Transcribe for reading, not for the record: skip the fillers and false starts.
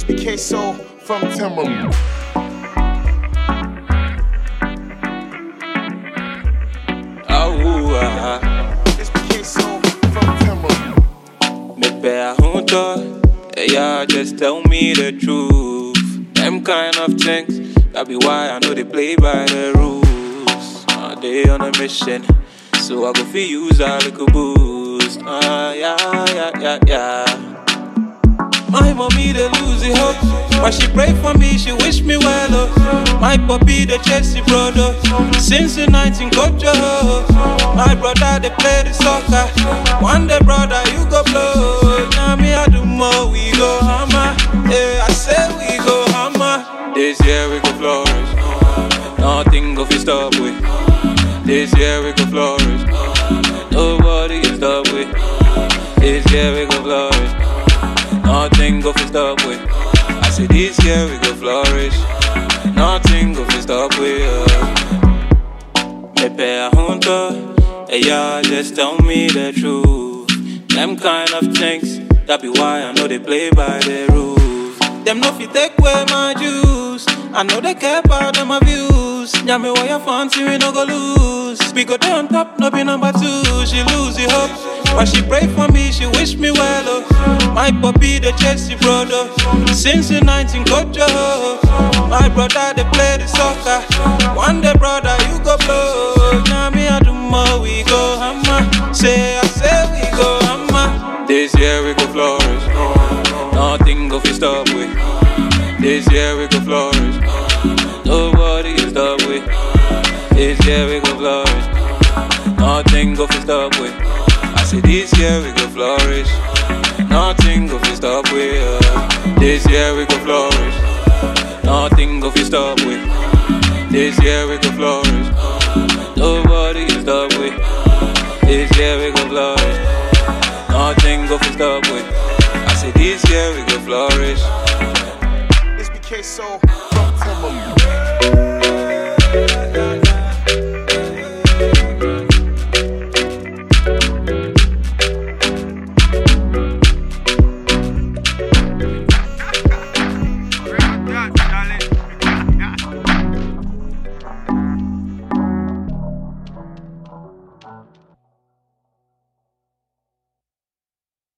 SBK Soul from Timberland. SBK Soul from Timberland. Me bear hunter, yeah, just tell me the truth. Them kind of things, that be why I know they play by the rules. They on a mission, so I go fi use a little boost. Yeah. My mommy they lose the hope, but she pray for me, she wish me well. My puppy the Chelsea brother, since the 19 culture. My brother they play the soccer. One day brother you go blow, now me I do more. We go hammer, yeah I say we go hammer. This year we go flourish, nothing go fi stop with. This year we go flourish, nobody can stop with. This year we go flourish, nothing go fi stop with. I say this year we go flourish, nothing go fi stop with. Me pay a hunter, yeah, just tell me the truth. Them kind of things, that be why I know they play by the rules. Them no fi take away my juice, I know they care about them views. Yeah, me why you fancy we no go lose. We go there on top, no be number two. She lose the hope, but she pray for me, she wish me well. My puppy the Chelsea brother, since the 19 culture. My brother they play the soccer. One day brother you go blow, now me I do more. We go hammer, I say we go hammer. This year we go flourish, nothing go fi stop with. This year we go flourish, nobody can stop with. This year we go flourish, nothing go fi stop with. I say this year we go flourish, nothing go fi stop with. This year we go flourish, nothing go fi stop with. This year we go flourish, nobody can stop with. This year we go flourish, nothing go fi stop with. I say this year we go flourish. SBK Soul from Timberland.